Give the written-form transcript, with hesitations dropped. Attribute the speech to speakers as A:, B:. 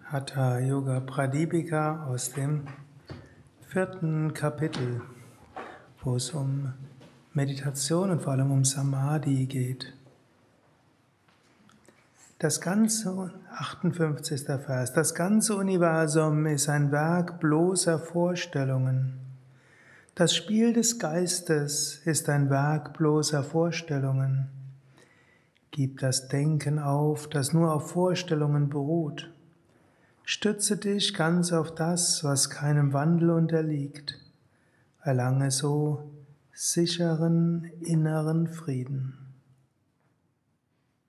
A: Hatha Yoga Pradipika aus dem 4. Kapitel, wo es um Meditation und vor allem um Samadhi geht. Das ganze, 58. Vers, das ganze Universum ist ein Werk bloßer Vorstellungen. Das Spiel des Geistes ist ein Werk bloßer Vorstellungen. Gib das Denken auf, das nur auf Vorstellungen beruht. Stütze dich ganz auf das, was keinem Wandel unterliegt. Erlange so sicheren inneren Frieden.